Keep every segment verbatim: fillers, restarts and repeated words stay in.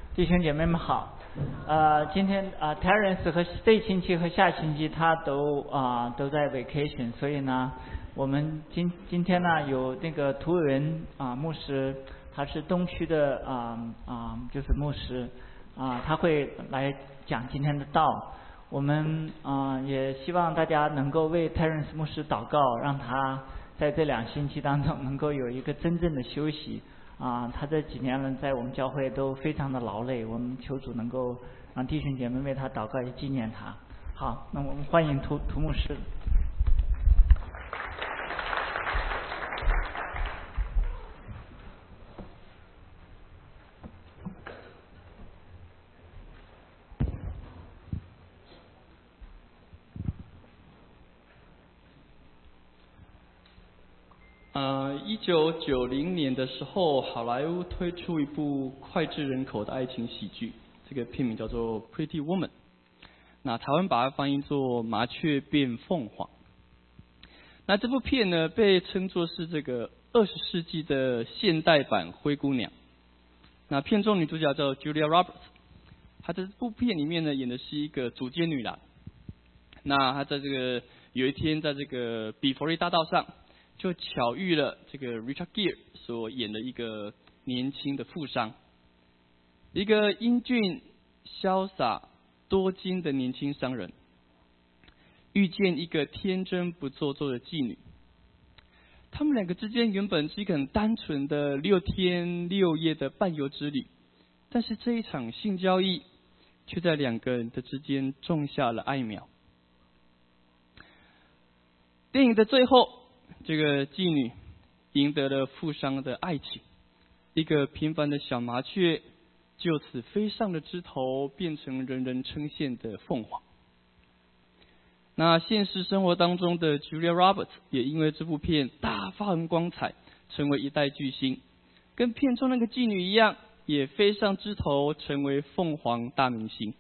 弟兄姐妹们好。呃，今天啊、呃、，Terence 和这星期和下星期他都啊、呃、都在 vacation， 所以呢，我们今今天呢有那个涂伟文啊牧师，他是东区的啊啊、呃呃、就是牧师啊、呃，他会来讲今天的道。我们啊、呃、也希望大家能够为 Terence 牧师祷告，让他在这两星期当中能够有一个真正的休息。啊，他这几年呢，在我们教会都非常的劳累，我们求主能够让弟兄姐妹为他祷告，也纪念他。好，那我们欢迎涂涂牧师。 呃，一九九零年的时候，好莱坞推出一部脍炙人口的爱情喜剧，这个片名叫做《Pretty Woman》，那台湾把它翻译作《麻雀变凤凰》。那这部片呢，被称作是这个二十世纪的现代版《灰姑娘》。那片中女主角叫 Julia Roberts， 她在这部片里面呢，演的是一个主街女郎。那她在这个有一天，在这个比佛利大道上，就巧遇了这个 Richard Gere 所演的一个年轻的富商，一个英俊、潇洒、多金的年轻商人，遇见一个天真不做作的妓女。他们两个之间原本是一个很单纯的六天六夜的伴游之旅，但是这一场性交易却在两个人的之间种下了爱苗。电影的最后，这个妓女赢得了富商的爱情，一个平凡的小麻雀就此飞上了枝头，变成人人称羡的凤凰。那现实生活当中的 Julia Roberts 也因为这部片大发光彩，成为一代巨星，跟片中那个妓女一样，也飞上枝头，成为凤凰大明星。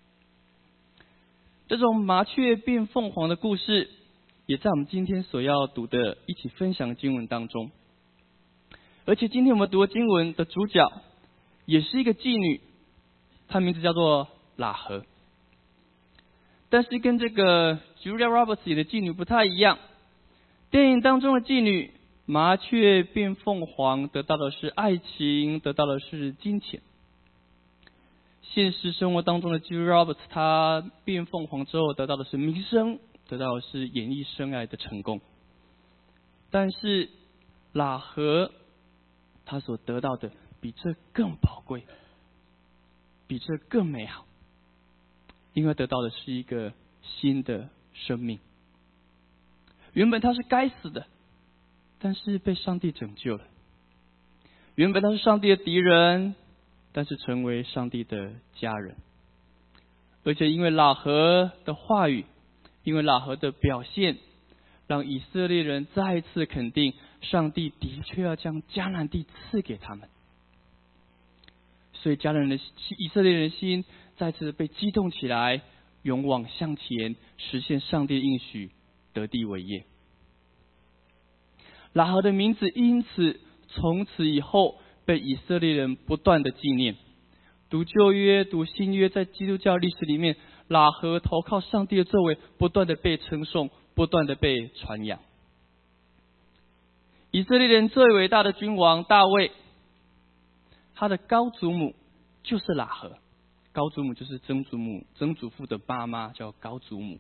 这种麻雀变凤凰的故事，也在我们今天所要读的一起分享的经文当中。而且今天我们读的经文的主角也是一个妓女，她名字叫做喇合。但是跟这个 Julia Roberts 演的妓女不太一样，电影当中的妓女麻雀变凤凰得到的是爱情，得到的是金钱。现实生活当中的 Julia Roberts 她变凤凰之后得到的是名声，得到的是演艺生涯的成功。但是喇合他所得到的比这更宝贵，比这更美好，因为得到的是一个新的生命。原本他是该死的，但是被上帝拯救了。原本他是上帝的敌人，但是成为上帝的家人。而且因为喇合的话语，因为喇合的表现，让以色列人再一次肯定上帝的确要将迦南地赐给他们。所以迦南人的以色列人心再次被激动起来，勇往向前，实现上帝的应许，得地为业。喇合的名字因此从此以后被以色列人不断的纪念。读旧约，读新约，在基督教历史里面，喇合投靠上帝的作为不断的被称颂，不断的被传扬。以色列人最伟大的君王大卫，他的高祖母就是喇合，高祖母就是曾祖母、曾祖父的妈妈，叫高祖母。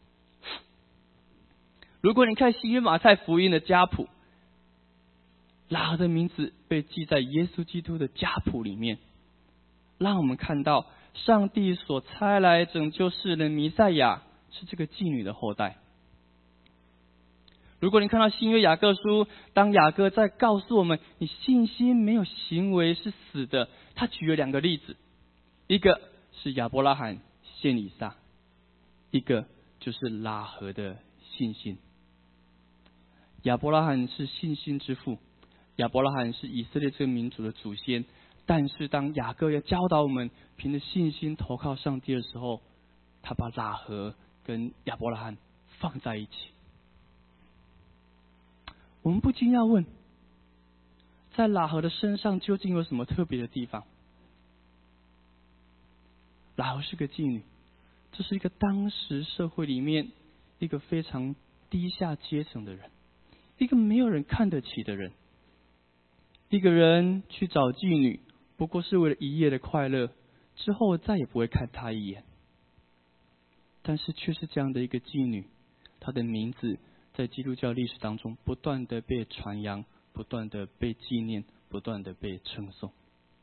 如果你看新约马太福音的家谱，喇合的名字被记在耶稣基督的家谱里面，让我们看到上帝所差来拯救世人弥赛亚是这个妓女的后代。如果你看到新约雅各书，当雅各在告诉我们你信心没有行为是死的，他举了两个例子，一个是亚伯拉罕献以撒，一个就是喇合的信心。亚伯拉罕是信心之父，亚伯拉罕是以色列这个民族的祖先，但是当雅各要教导我们凭着信心投靠上帝的时候，他把喇合跟亚伯拉罕放在一起。我们不禁要问，在喇合的身上究竟有什么特别的地方？ 喇合是个妓女，这是一个当时社会里面一个非常低下阶层的人，一个没有人看得起的人。一个人去找妓女，不过是为了一夜的快乐，之后再也不会看她一眼。但是却是这样的一个妓女，她的名字在基督教历史当中不断的被传扬，不断的被纪念，不断的被称颂。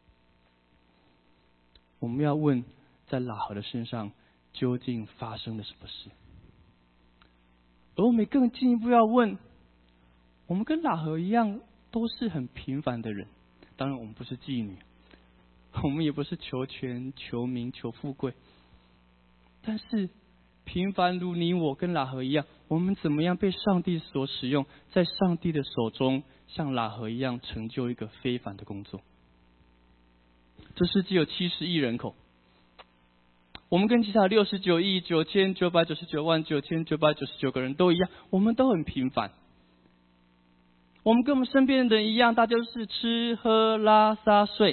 我们要问，在喇合的身上究竟发生了什么事？而我们更进一步要问，我们跟喇合一样都是很平凡的人，当然我们不是妓女，我们也不是求权求名求富贵，但是平凡如你我跟喇合一样，我们怎么样被上帝所使用，在上帝的手中像喇合一样成就一个非凡的工作。这世界有七十亿人口，我们跟其他六十九亿九千九百九十九万九千九百九十九个人都一样，我们都很平凡。我们跟我们身边的人一样，大家都是吃喝拉撒睡。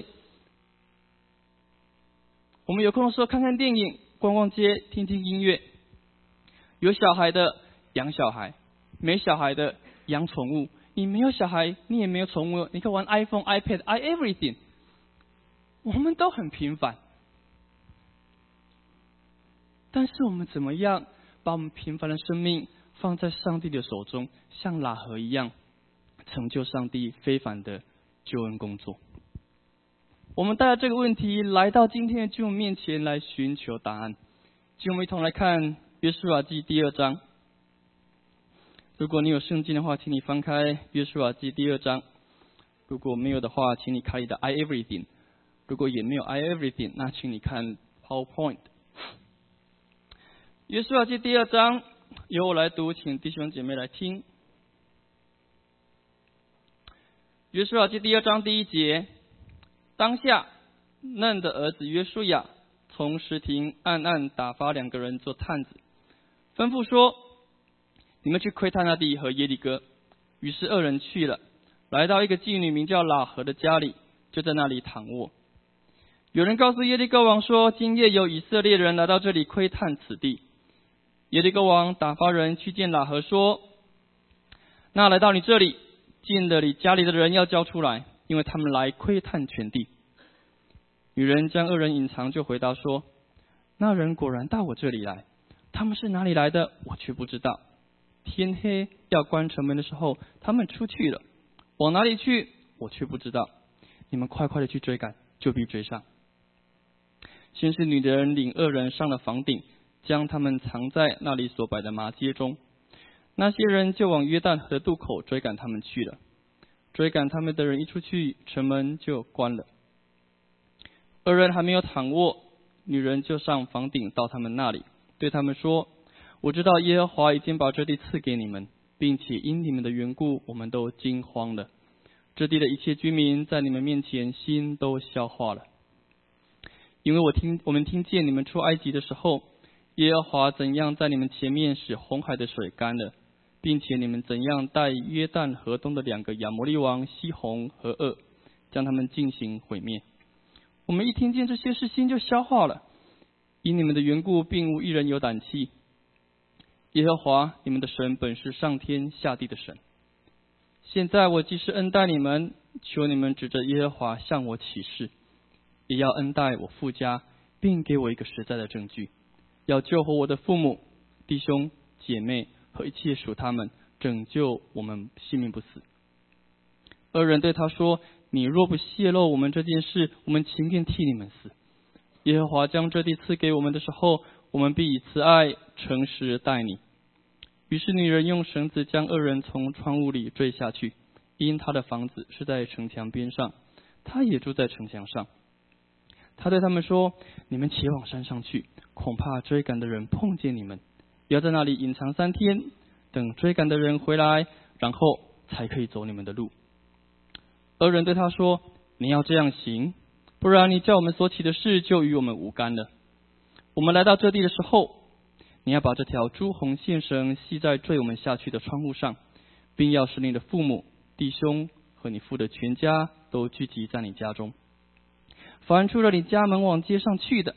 我们有空的时候看看电影，逛逛街，听听音乐。有小孩的养小孩，没小孩的养宠物。你没有小孩，你也没有宠物，你可以玩 iPhone、iPad、i everything。我们都很平凡，但是我们怎么样把我们平凡的生命放在上帝的手中，像喇合一样成就上帝非凡的救恩工作？我们带着这个问题来到今天的经文面前来寻求答案。请我们一同来看约书亚记第二章。如果你有圣经的话，请你翻开约书亚记第二章。如果没有的话，请你开你的 i everything。如果也没有 i everything， 那请你看 PowerPoint。约书亚记第二章由我来读，请弟兄姐妹来听。约书亚记第二章第一节，当下嫩的儿子约书亚从石亭暗暗打发两个人做探子，吩咐说：你们去窥探那地和耶利哥。于是二人去了，来到一个妓女名叫喇合的家里，就在那里躺卧。有人告诉耶利哥王说，今夜有以色列人来到这里窥探此地。耶利哥王打发人去见喇合说：那来到你这里进了你家里的人要交出来，因为他们来窥探全地。女人将二人隐藏，就回答说：那人果然到我这里来，他们是哪里来的，我却不知道。天黑要关城门的时候，他们出去了，往哪里去，我却不知道。你们快快的去追赶，就必追上。先是女人领二人上了房顶，将他们藏在那里所摆的麻秸中。那些人就往约旦河的渡口追赶他们去了。追赶他们的人一出去，城门就关了。二人还没有躺卧，女人就上房顶到他们那里，对他们说：我知道耶和华已经把这地赐给你们，并且因你们的缘故，我们都惊慌了。这地的一切居民在你们面前心都消化了。因为我听我们听见你们出埃及的时候，耶和华怎样在你们前面使红海的水干了，并且你们怎样带约旦河东的两个亚摩利王西宏和噩，将他们进行毁灭。我们一听见这些事，心就消化了。因你们的缘故，并无一人有胆气。耶和华你们的神本是上天下地的神。现在我既是恩待你们，求你们指着耶和华向我起誓，也要恩待我父家，并给我一个实在的证据，要救活我的父母、弟兄、姐妹和一切属他们，拯救我们性命不死。二人对他说：你若不泄露我们这件事，我们情愿替你们死。耶和华将这地赐给我们的时候，我们必以慈爱诚实待你。于是女人用绳子将二人从窗户里坠下去，因她的房子是在城墙边上，她也住在城墙上。他对他们说：你们且往山上去，恐怕追赶的人碰见你们，要在那里隐藏三天，等追赶的人回来，然后才可以走你们的路。二人对他说：你要这样行，不然你叫我们所起的事就与我们无干了。我们来到这地的时候，你要把这条朱红线绳系在坠我们下去的窗户上，并要使你的父母、弟兄和你父的全家都聚集在你家中。凡出了你家门往街上去的，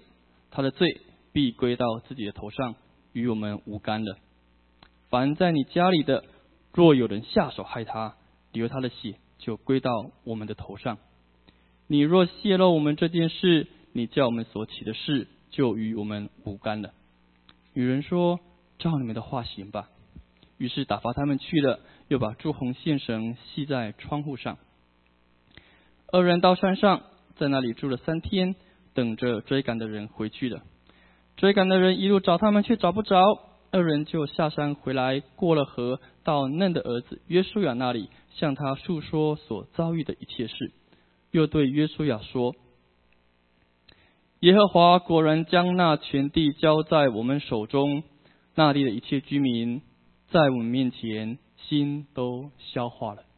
他的罪必归到自己的头上，与我们无干了。凡在你家里的，若有人下手害他，流他的血就归到我们的头上。你若泄露我们这件事，你叫我们所起的事就与我们无干了。女人说：照你们的话行吧。于是打发他们去了，又把朱红线绳系在窗户上。二人到山上，在那里住了三天，等着追赶的人回去了。追赶的人一路找他们，却找不着。二人就下山回来，过了河，到嫩的儿子约书亚那里，向他述说所遭遇的一切事。又对约书亚说：耶和华果然将那全地交在我们手中，那地的一切居民在我们面前心都消化了。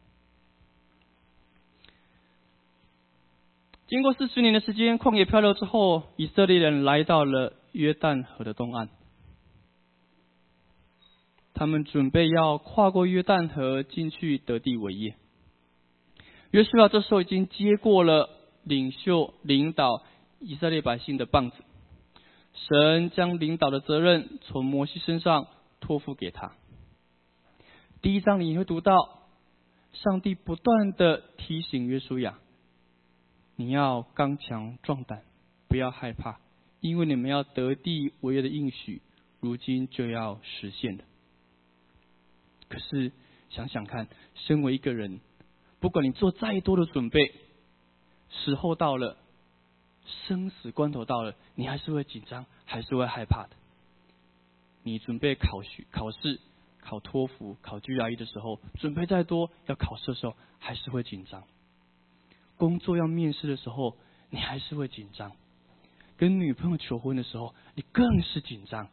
经过四十年的时间，旷野漂流之后，以色列人来到了约旦河的东岸。他们准备要跨过约旦河进去得地为业。约书亚这时候已经接过了领袖领导以色列百姓的棒子，神将领导的责任从摩西身上托付给他。第一章里你会读到，上帝不断的提醒约书亚，你要刚强壮胆，不要害怕，因为你们要得地为业的应许，如今就要实现了。可是想想看，身为一个人，不管你做再多的准备，时候到了，生死关头到了，你还是会紧张，还是会害怕的。你准备考试、考试、考托福、考 G R E 的时候，准备再多，要考试的时候还是会紧张。工作要面试的时候，你还是会紧张。跟女朋友求婚的时候，你更是紧张。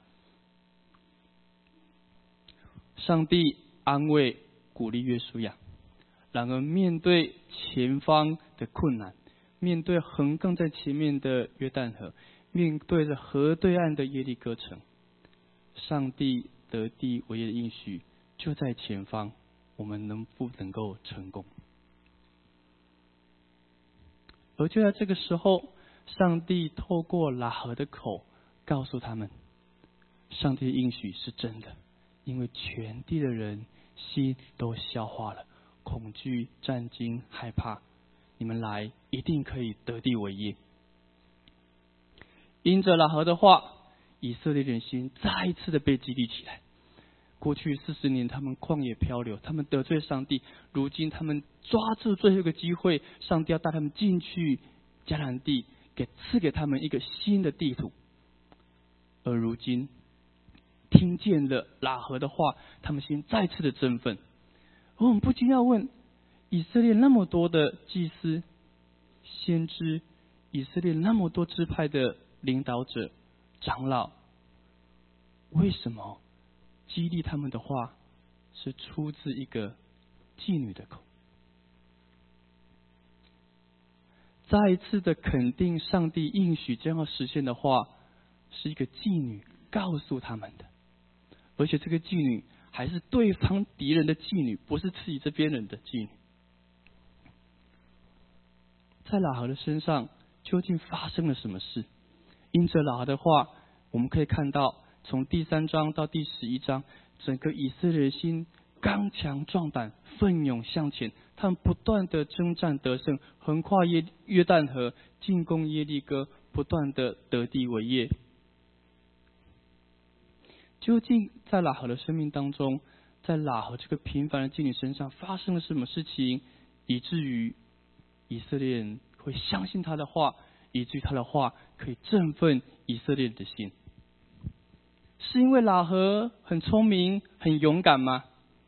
上帝安慰鼓励约书亚，然而面对前方的困难，面对横亘在前面的约旦河，面对着河对岸的耶利哥城，上帝得地为业的应许就在前方，我们能不能够成功？而就在这个时候，上帝透过喇合的口告诉他们，上帝的应许是真的，因为全地的人心都消化了，恐惧、战惊、害怕，你们来一定可以得地为业。因着喇合的话，以色列人心再一次的被激励起来。过去四十年他们旷野漂流，他们得罪上帝，如今他们抓住最后一个机会，上帝要带他们进去迦南地，给赐给他们一个新的地图。而如今听见了喇合的话，他们心再次的振奋。而我们不禁要问，以色列那么多的祭司、先知，以色列那么多支派的领导者、长老，为什么激励他们的话是出自一个妓女的口？再一次的肯定上帝应许将要实现的话，是一个妓女告诉他们的，而且这个妓女还是对方敌人的妓女，不是自己这边人的妓女。在喇合的身上究竟发生了什么事？因着喇合的话，我们可以看到从第三章到第十一章，整个以色列人心刚强壮胆，奋勇向前，他们不断的征战得胜，横跨约约旦河，进攻耶利哥，不断的得地为业。究竟在喇合的生命当中，在喇合这个平凡的妓女身上发生了什么事情，以至于以色列人会相信他的话，以至于他的话可以振奋以色列人的心？是因为喇合很聪明很勇敢吗？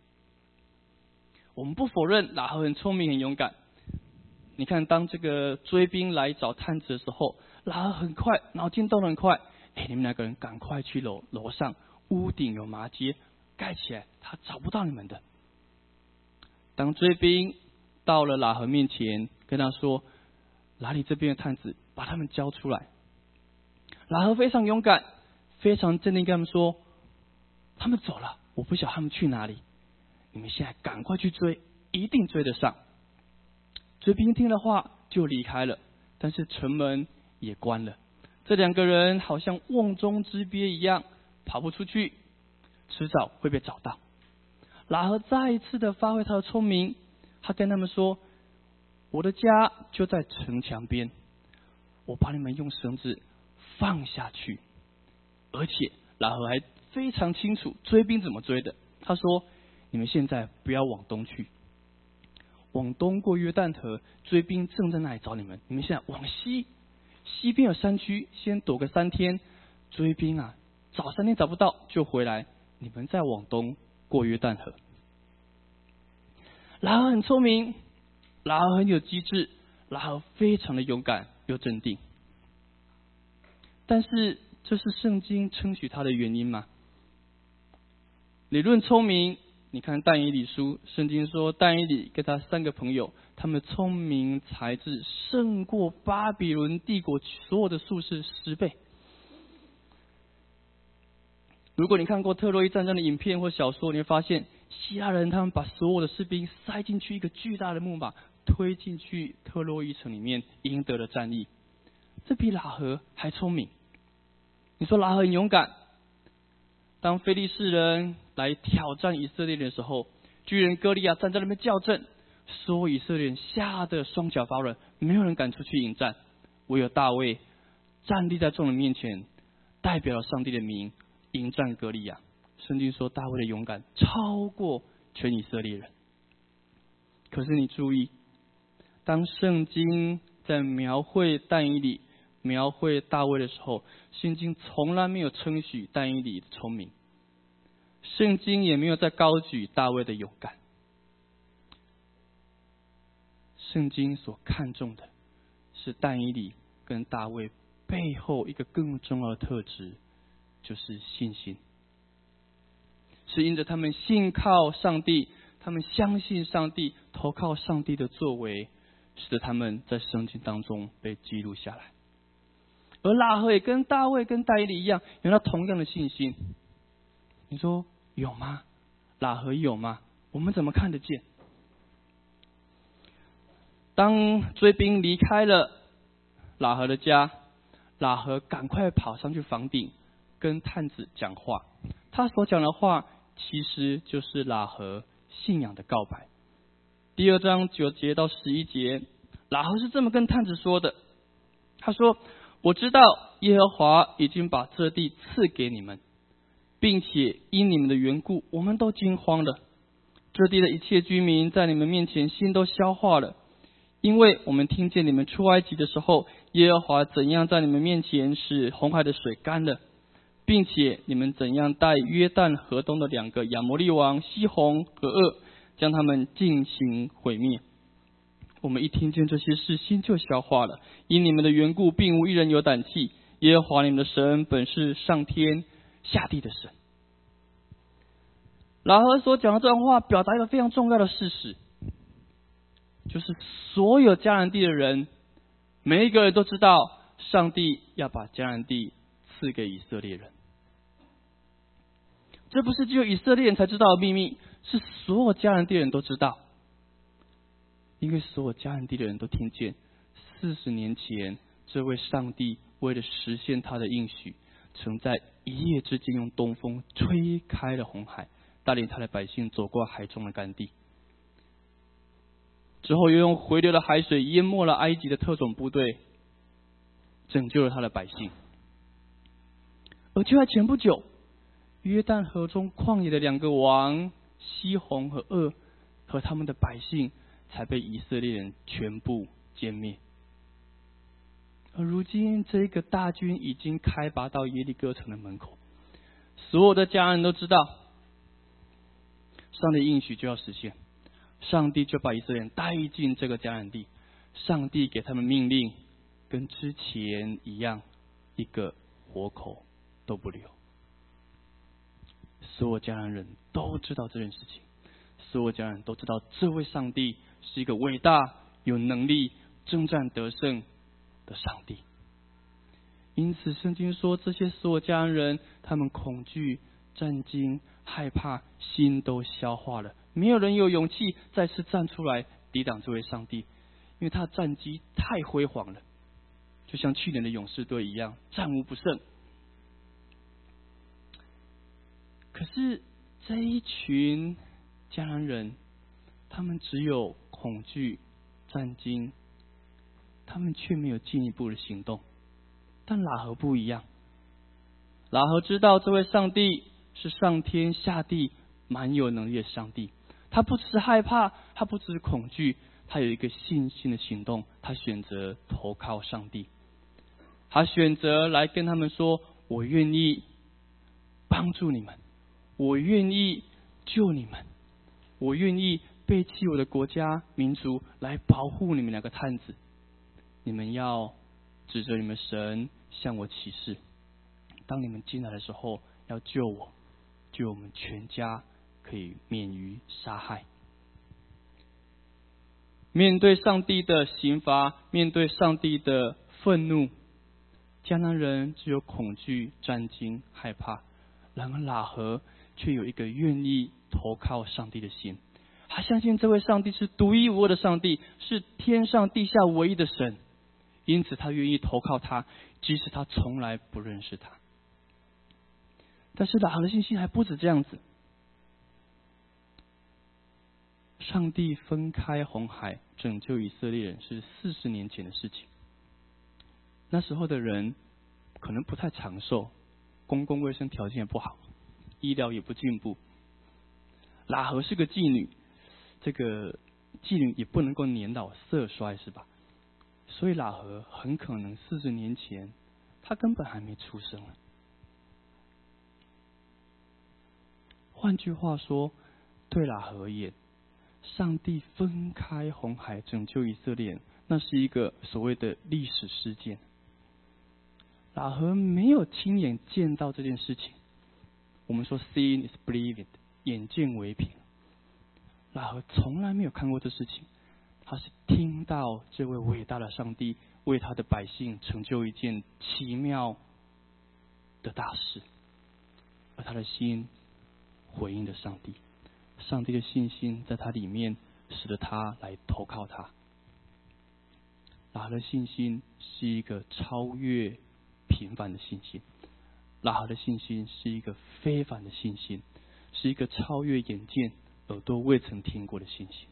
我们不否认喇合很聪明很勇敢。你看，当这个追兵来找探子的时候，喇合很快，脑筋动得很快，哎，你们两个人赶快去楼楼上，屋顶有麻街，盖起来，他找不到你们的。当追兵到了喇合面前，跟他说，哪里这边的探子，把他们交出来。喇合非常勇敢，非常镇定跟他们说，他们走了，我不晓得他们去哪里，你们现在赶快去追，一定追得上。追兵听了话就离开了，但是城门也关了。 这两个人好像瓮中之鳖一样，跑不出去，迟早会被找到。喇合再一次的发挥他的聪明，他跟他们说：我的家就在城墙边，我把你们用绳子放下去。而且喇合还非常清楚追兵怎么追的。他说：你们现在不要往东去，往东过约旦河，追兵正在那里找你们。你们现在往西，西边有山区，先躲个三天，追兵啊找三天找不到就回来，你们再往东过约旦河。喇合很聪明，喇合很有机智，喇合非常的勇敢又镇定。但是这是圣经称许他的原因吗？理论聪明，你看但以理书，圣经说但以理跟他三个朋友，他们聪明才智胜过巴比伦帝国所有的术士十倍。如果你看过特洛伊战争的影片或小说，你会发现希腊人他们把所有的士兵塞进去一个巨大的木马，推进去特洛伊城里面，赢得了战役。这比喇合还聪明。你说喇合很勇敢，当非利士人来挑战以色列人的时候，巨人歌利亚站在那边叫阵，所有以色列人吓得双脚发软，没有人敢出去迎战，唯有大卫站立在众人面前，代表了上帝的名迎战歌利亚。圣经说大卫的勇敢超过全以色列人。可是你注意，当圣经在描绘但以理、描绘大卫的时候，圣经从来没有称许但以理的聪明，圣经也没有在高举大卫的勇敢。圣经所看重的是但以理跟大卫背后一个更重要的特质，就是信心。是因着他们信靠上帝，他们相信上帝，投靠上帝的作为，使得他们在圣经当中被记录下来。而喇合也跟大卫跟但以理一样，有那同样的信心。你说有吗？喇合有吗？我们怎么看得见？当追兵离开了喇合的家，喇合赶快跑上去房顶跟探子讲话。他所讲的话其实就是喇合信仰的告白。第二章九节到十一节，喇合是这么跟探子说的。他说：我知道耶和华已经把这地赐给你们，并且因你们的缘故，我们都惊慌了。这地的一切居民在你们面前心都消化了，因为我们听见你们出埃及的时候，耶和华怎样在你们面前使红海的水干了，并且你们怎样带约旦河东的两个亚摩利王西宏和噩，将他们进行毁灭。我们一听见这些事，心就消化了。因你们的缘故，并无一人有胆气。耶和华你们的神本是上天下地的神。喇合所讲的这段话，表达一个非常重要的事实，就是所有迦南地的人，每一个人都知道，上帝要把迦南地赐给以色列人。这不是只有以色列人才知道的秘密，是所有迦南地人都知道。因为所有迦南地的人都听见，四十年前这位上帝为了实现他的应许，曾在一夜之间用东风吹开了红海，带领他的百姓走过海中的干地，之后又用回流的海水淹没了埃及的特种部队，拯救了他的百姓。而就在前不久，约旦河中旷野的两个王西宏和噩和他们的百姓才被以色列人全部歼灭。而如今这个大军已经开拔到耶利哥城的门口，所有的家人都知道上帝应许就要实现，上帝就把以色列人带进这个迦南地，上帝给他们命令跟之前一样，一个活口都不留。所有迦南人都知道这件事情，所有迦南人都知道这位上帝是一个伟大有能力征战得胜的上帝。因此圣经说，这些所有迦南人他们恐惧战惊害怕，心都消化了，没有人有勇气再次站出来抵挡这位上帝，因为他的战绩太辉煌了， 就像去年的勇士队一样，战无不胜。可是这一群迦南人，他们只有恐惧、战惊，他们却没有进一步的行动。但喇合不一样，喇合知道这位上帝是上天下地蛮有能力的上帝，他不只是害怕，他不只是恐惧，他有一个信心的行动，他选择投靠上帝，他选择来跟他们说：我愿意帮助你们，我愿意救你们，我愿意背弃我的国家民族来保护你们两个探子，你们要指着你们神向我起誓，当你们进来的时候要救我，救我们全家可以免于杀害。面对上帝的刑罚，面对上帝的愤怒，迦南人只有恐惧、战惊、害怕，然而喇合却有一个愿意投靠上帝的心。他相信这位上帝是独一无二的上帝，是天上地下唯一的神，因此他愿意投靠他，即使他从来不认识他。但是喇合的信心还不止这样子。上帝分开红海拯救以色列人是四十年前的事情，那时候的人可能不太长寿，公共卫生条件也不好，医疗也不进步。喇合是个妓女，这个妓女也不能够年老色衰，是吧？所以喇合很可能四十年前他根本还没出生。换句话说，对喇合而言，上帝分开红海拯救以色列人，那是一个所谓的历史事件。喇合没有亲眼见到这件事情，我们说 seeing is believing， 眼见为凭。喇合从来没有看过这事情，他是听到这位伟大的上帝为他的百姓成就一件奇妙的大事，而他的心回应了上帝，上帝的信心在他里面，使得他来投靠他。喇合的信心是一个超越平凡的信心，喇合的信心是一个非凡的信心，是一个超越眼见耳朵未曾听过的信心。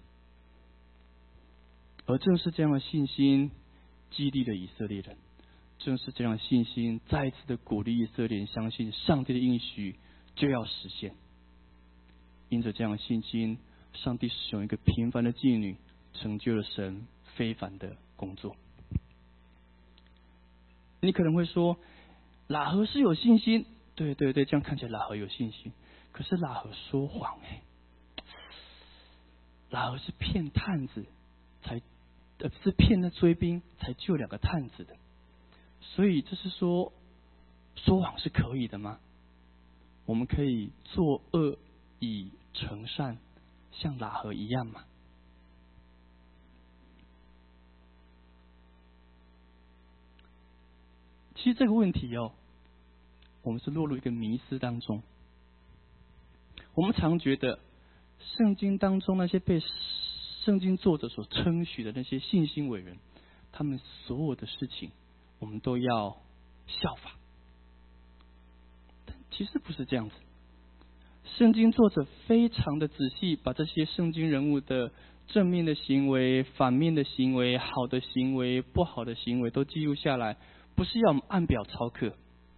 而正是这样的信心激励了以色列人，正是这样的信心再一次的鼓励以色列人相信上帝的应许就要实现。因着这样的信心，上帝使用一个平凡的妓女成就了神非凡的工作。你可能会说，喇合是有信心，对对对，这样看起来喇合有信心，可是喇合说谎哎，喇合是骗探子才呃是骗那追兵才救两个探子的，所以这是说说谎是可以的吗？我们可以作恶以成善，像喇合一样吗？其实这个问题哦，我们是落入一个迷思当中。我们常觉得圣经当中那些被圣经作者所称许的那些信心伟人，他们所有的事情我们都要效法，但其实不是这样子。圣经作者非常的仔细，把这些圣经人物的正面的行为、反面的行为、好的行为、不好的行为都记录下来，不是要我们按表操课。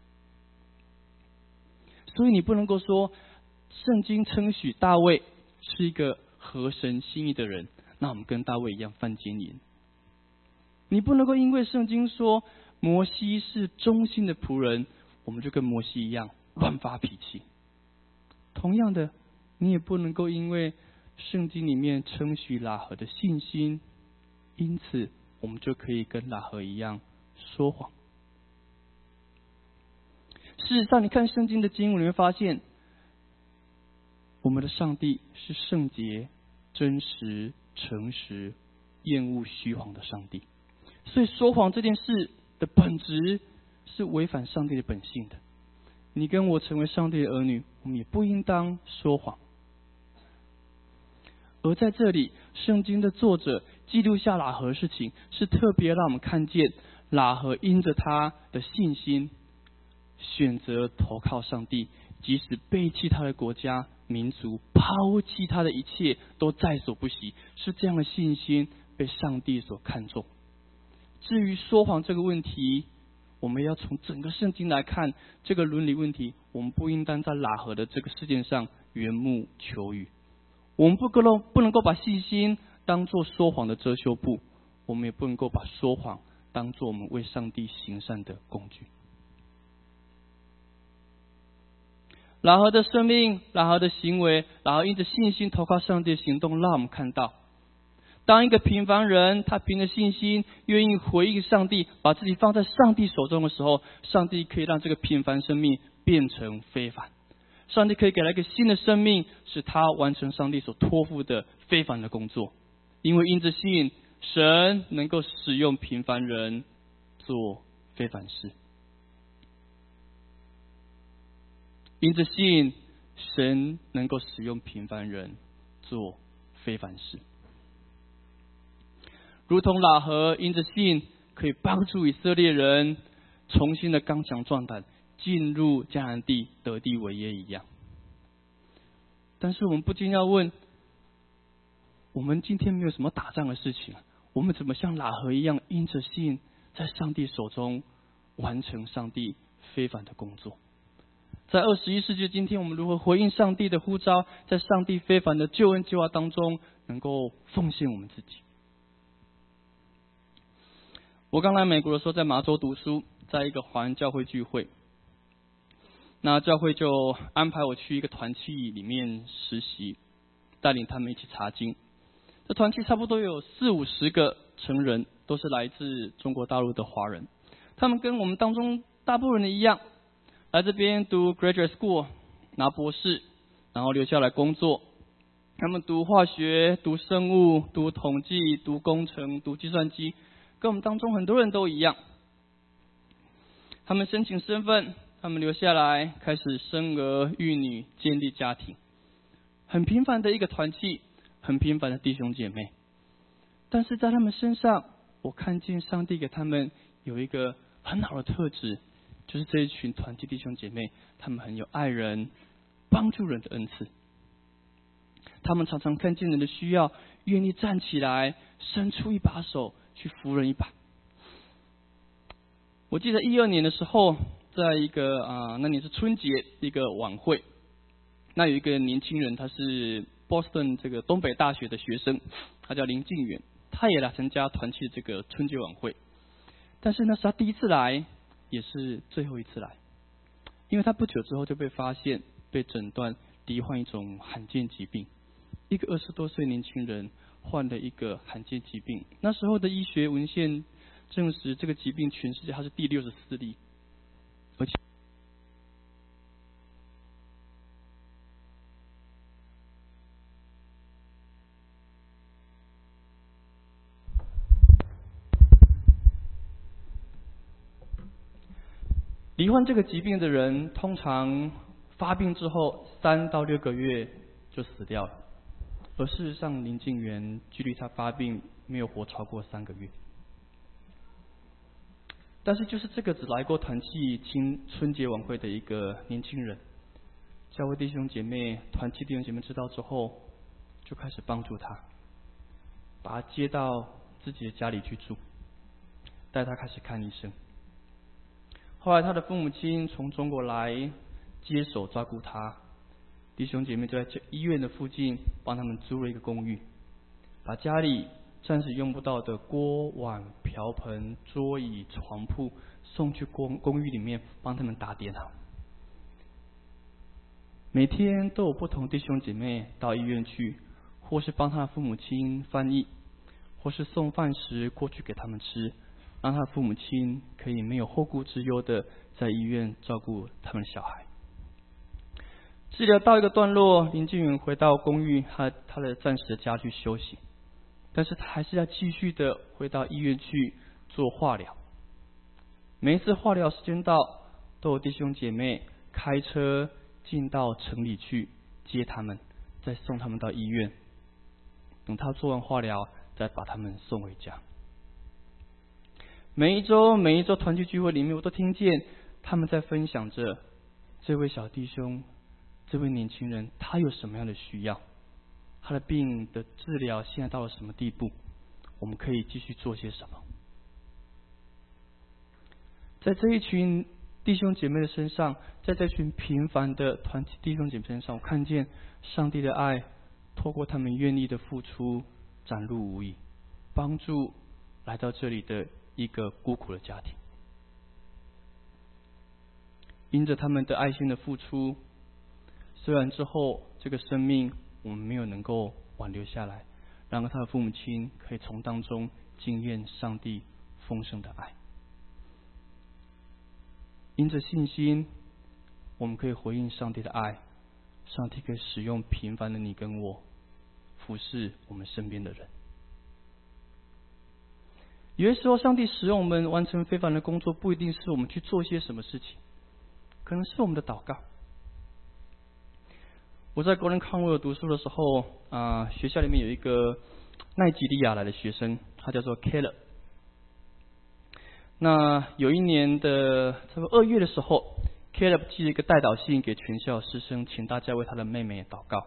所以你不能够说圣经称许大卫是一个合神心意的人，那我们跟大卫一样犯奸淫。你不能够因为圣经说摩西是忠心的仆人，我们就跟摩西一样乱发脾气。同样的，你也不能够因为圣经里面称许喇合的信心，因此我们就可以跟喇合一样说谎。事实上，你看圣经的经文，你会发现我们的上帝是圣洁、真实、诚实、厌恶虚谎的上帝，所以说谎这件事的本质是违反上帝的本性的。你跟我成为上帝的儿女，我们也不应当说谎。而在这里，圣经的作者记录下喇合的事情，是特别让我们看见喇合因着他的信心，选择投靠上帝，即使背弃他的国家民族，抛弃他的一切，都在所不惜。是这样的信心被上帝所看重。至于说谎这个问题，我们要从整个圣经来看这个伦理问题，我们不应当在喇合的这个事件上缘木求鱼。我们不能不能够把信心当作说谎的遮羞布，我们也不能够把说谎当作我们为上帝行善的工具。喇合的生命，喇合的行为，喇合因着信心投靠上帝的行动，让我们看到，当一个平凡人他凭着信心愿意回应上帝，把自己放在上帝手中的时候，上帝可以让这个平凡生命变成非凡。上帝可以给他一个新的生命，使他完成上帝所托付的非凡的工作。因为因着信，神能够使用平凡人做非凡事。因着信，神能够使用平凡人做非凡事。如同喇合因着信可以帮助以色列人重新的刚强壮胆，进入迦南地得地为业一样。但是我们不禁要问，我们今天没有什么打仗的事情，我们怎么像喇合一样因着信在上帝手中完成上帝非凡的工作？在二十一世纪今天，我们如何回应上帝的呼召，在上帝非凡的救恩计划当中能够奉献我们自己？我刚来美国的时候，在麻州读书，在一个华人教会聚会，那教会就安排我去一个团契里面实习，带领他们一起查经。这团契差不多有四五十个成人，都是来自中国大陆的华人。他们跟我们当中大部分人一样，来这边读 graduate school 拿博士，然后留下来工作。他们读化学、读生物、读统计、读工程、读计算机，跟我们当中很多人都一样。他们申请身份，他们留下来开始生儿育女，建立家庭。很平凡的一个团契，很平凡的弟兄姐妹。但是在他们身上，我看见上帝给他们有一个很好的特质，就是这一群团契弟兄姐妹，他们很有爱人、帮助人的恩赐。他们常常看见人的需要，愿意站起来，伸出一把手去扶人一把。我记得一二年的时候，在一个啊、呃，那年是春节一个晚会，那有一个年轻人，他是 Boston 这个东北大学的学生，他叫林敬远，他也来参加团契这个春节晚会，但是那是他第一次来，也是最后一次来，因为他不久之后就被发现被诊断罹患一种罕见疾病。一个二十多岁年轻人患了一个罕见疾病，那时候的医学文献证实这个疾病全世界它是第六十四例，而且罹患这个疾病的人通常发病之后三到六个月就死掉了，而事实上林敬元距离他发病没有活超过三个月。但是就是这个只来过团契青春节晚会的一个年轻人，教会弟兄姐妹、团契弟兄姐妹知道之后，就开始帮助他，把他接到自己的家里去住，带他开始看医生。后来他的父母亲从中国来接手照顾他，弟兄姐妹就在医院的附近帮他们租了一个公寓，把家里暂时用不到的锅碗瓢盆、桌椅、床铺送去公公寓里面帮他们打点好。每天都有不同弟兄姐妹到医院去，或是帮他的父母亲翻译，或是送饭食过去给他们吃，让他的父母亲可以没有后顾之忧的在医院照顾他们的小孩。治疗到一个段落，林敬远回到公寓和他的暂时的家去休息，但是他还是要继续的回到医院去做化疗。每一次化疗时间到，都有弟兄姐妹开车进到城里去接他们，再送他们到医院，等他做完化疗再把他们送回家。 每一周每一周团聚聚会里面，我都听见他们在分享着这位小弟兄，这位年轻人他有什么样的需要，他的病的治疗现在到了什么地步，我们可以继续做些什么。在这一群弟兄姐妹的身上，在这群平凡的团体弟兄姐妹身上，我看见上帝的爱透过他们愿意的付出展露无遗，帮助来到这里的一个孤苦的家庭。因着他们的爱心的付出，虽然之后这个生命我们没有能够挽留下来，然而他的父母亲可以从当中经验上帝丰盛的爱。因着信心，我们可以回应上帝的爱，上帝可以使用平凡的你跟我服侍我们身边的人。有些时候上帝使用我们完成非凡的工作，不一定是我们去做些什么事情，可能是我们的祷告。我在 Golden Conwell 读书的时候啊、呃，学校里面有一个奈及利亚来的学生，他叫做 Caleb。那有一年的差不多二月的时候 ，Caleb 寄了一个代祷信给全校师生，请大家为他的妹妹祷告。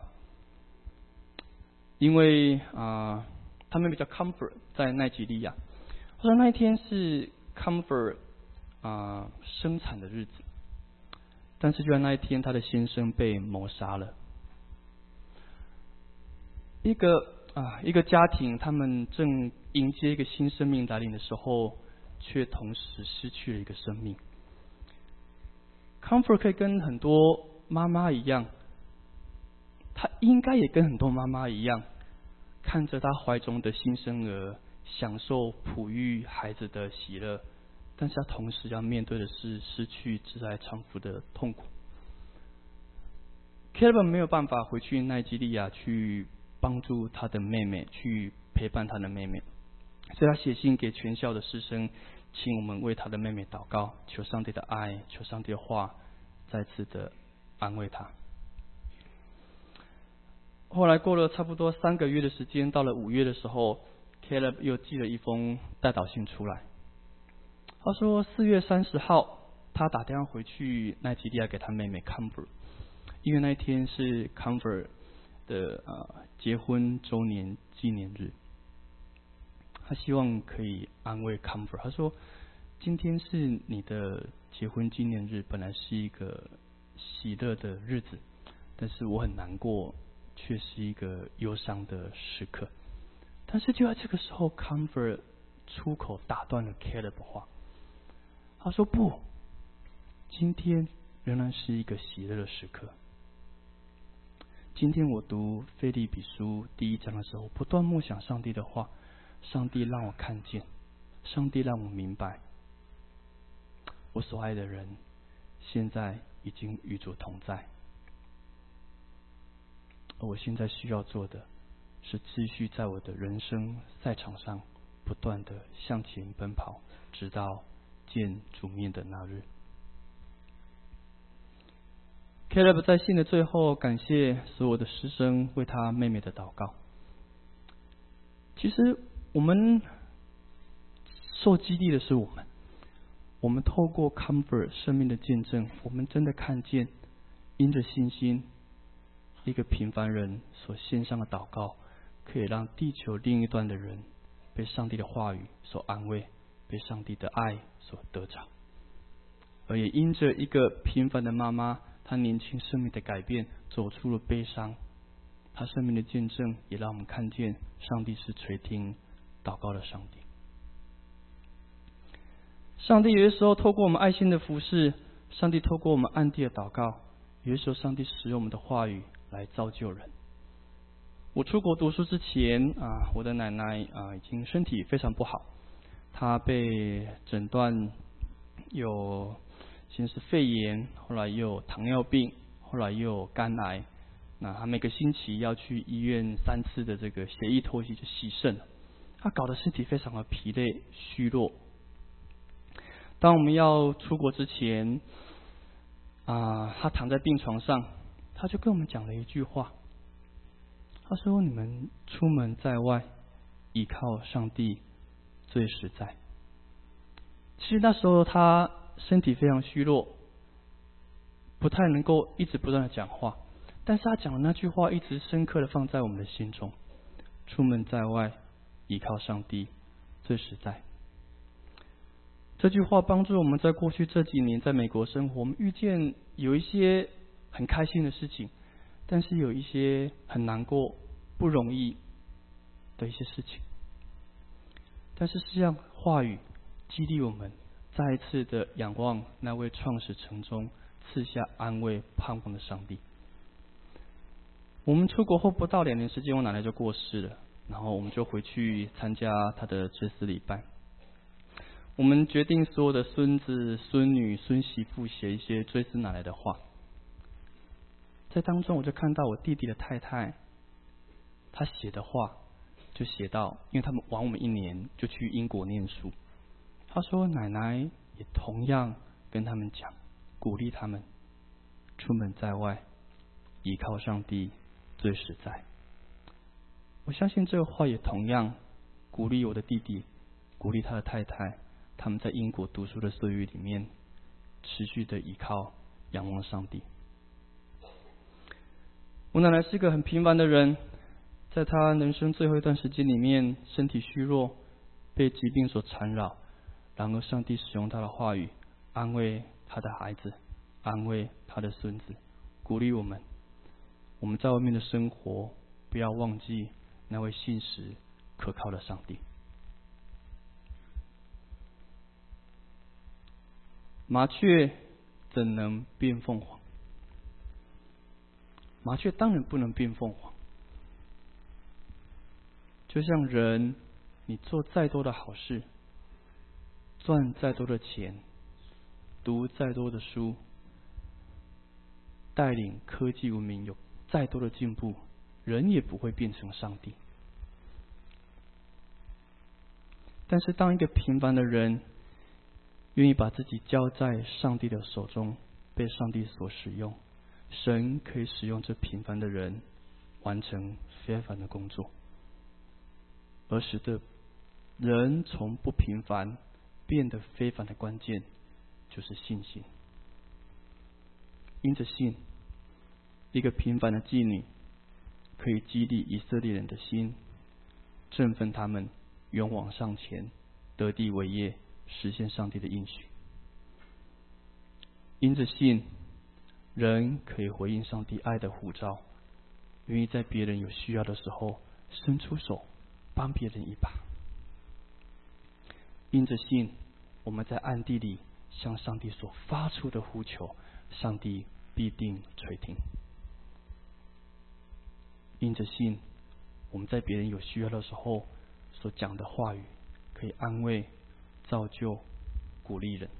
因为啊、呃，他妹妹叫 Comfort， 在奈及利亚。他说那一天是 Comfort 啊、呃、生产的日子，但是就在那一天，他的先生被谋杀了。一个啊一个家庭，他们正迎接一个新生命来临的时候，却同时失去了一个生命。Comfort 可以跟很多妈妈一样，他应该也跟很多妈妈一样，看着他怀中的新生儿，享受哺育孩子的喜乐，但是他同时要面对的是失去挚爱丈夫的痛苦。Caleb 没有办法回去奈及利亚去帮助他的妹妹，去陪伴他的妹妹，所以他写信给全校的师生，请我们为他的妹妹祷告，求上帝的爱，求上帝的话再次的安慰他。后来过了差不多三个月的时间，到了五月的时候 Caleb 又寄了一封代祷信出来。他说四月三十号他打电话回去奈及利亚给他妹妹 Comfort， 因为那一天是 Comfort 的、呃、结婚周年纪念日，他希望可以安慰 Comfort。 他说今天是你的结婚纪念日，本来是一个喜乐的日子，但是我很难过，却是一个忧伤的时刻。但是就在这个时候 Comfort 出口打断了 Caleb 的话，他说不，今天仍然是一个喜乐的时刻。今天我读腓立比书第一章的时候，不断默想上帝的话，上帝让我看见，上帝让我明白，我所爱的人现在已经与主同在，而我现在需要做的是继续在我的人生赛场上不断的向前奔跑，直到见主面的那日。Caleb 在信的最后感谢所有的师生为他妹妹的祷告。其实我们受激励的是我们，我们透过 Comfort 生命的见证，我们真的看见因着信心，一个平凡人所献上的祷告，可以让地球另一端的人被上帝的话语所安慰，被上帝的爱所得着。而也因着一个平凡的妈妈，她年轻生命的改变，走出了悲伤，她生命的见证也让我们看见上帝是垂听祷告的上帝。上帝有的时候透过我们爱心的服事，上帝透过我们暗地的祷告，有的时候上帝使用我们的话语来造就人。我出国读书之前啊，我的奶奶啊已经身体非常不好，她被诊断有先是肺炎，后来又有糖尿病，后来又有肝癌。那她每个星期要去医院三次的这个血液透析，就洗肾了。她搞得身体非常的疲累虚弱。当我们要出国之前啊，她躺在病床上，她就跟我们讲了一句话。他说：“你们出门在外，依靠上帝最实在。 其实那时候他身体非常虚弱，不太能够一直不断的讲话，但是他讲的那句话一直深刻的放在我们的心中：出门在外，依靠上帝最实在。这句话帮助我们在过去这几年在美国生活，我们遇见有一些很开心的事情，但是有一些很难过、不容易的一些事情。但是是让话语激励我们，再一次的仰望那位创始成终、赐下安慰盼望的上帝。我们出国后不到两年时间，我奶奶就过世了，然后我们就回去参加她的追思礼拜。我们决定所有的孙子、孙女、孙媳妇写一些追思奶奶的话。在当中，我就看到我弟弟的太太，她写的话就写到，因为他们晚我们一年就去英国念书。她说奶奶也同样跟他们讲，鼓励他们出门在外，依靠上帝最实在。我相信这个话也同样鼓励我的弟弟，鼓励他的太太，他们在英国读书的岁月里面持续的依靠仰望上帝。我奶奶是一个很平凡的人，在她人生最后一段时间里面，身体虚弱，被疾病所缠绕，然而上帝使用她的话语安慰她的孩子，安慰她的孙子，鼓励我们我们在外面的生活不要忘记那位信实可靠的上帝。麻雀怎能变凤凰？麻雀当然不能变凤凰。就像人，你做再多的好事，赚再多的钱，读再多的书，带领科技文明有再多的进步，人也不会变成上帝。但是当一个平凡的人愿意把自己交在上帝的手中，被上帝所使用，神可以使用这平凡的人完成非凡的工作，而使得人从不平凡变得非凡的关键就是信心。因着信，一个平凡的妓女可以激励以色列人的心，振奋他们勇往上前，得地为业，实现上帝的应许。因着信，人可以回应上帝爱的呼召，愿意在别人有需要的时候伸出手帮别人一把。因着信，我们在暗地里向上帝所发出的呼求，上帝必定垂听。因着信，我们在别人有需要的时候所讲的话语，可以安慰、造就、鼓励人。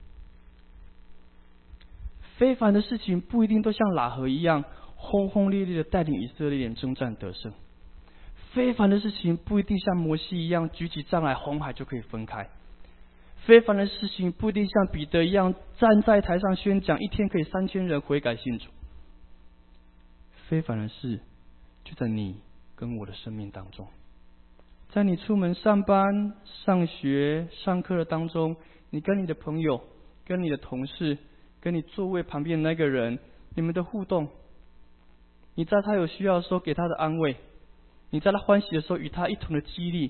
非凡的事情不一定都像喇合一样轰轰烈烈的带领以色列人征战得胜，非凡的事情不一定像摩西一样举起杖来，红海就可以分开，非凡的事情不一定像彼得一样站在台上宣讲，一天可以三千人悔改信主。非凡的事就在你跟我的生命当中，在你出门上班、上学、上课的当中，你跟你的朋友、跟你的同事、跟你座位旁边的那个人，你们的互动，你在他有需要的时候给他的安慰，你在他欢喜的时候与他一同的激励。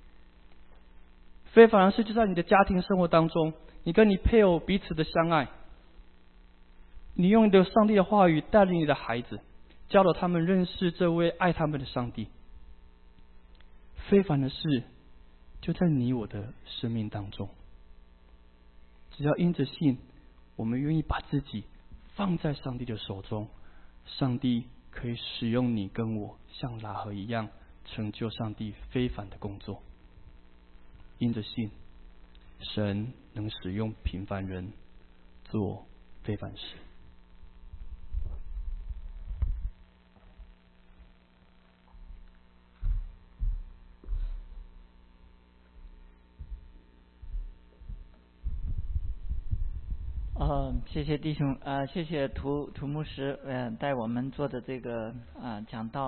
非凡的事就在你的家庭生活当中，你跟你配偶彼此的相爱，你用你的上帝的话语带领你的孩子，教导他们认识这位爱他们的上帝。非凡的事就在你我的生命当中，只要因着信，我们愿意把自己放在上帝的手中，上帝可以使用你跟我像喇合一样成就上帝非凡的工作。因着信，神能使用平凡人做非凡事。 呃，谢谢弟兄，呃，谢谢涂涂牧师，呃，带我们做的这个呃讲道。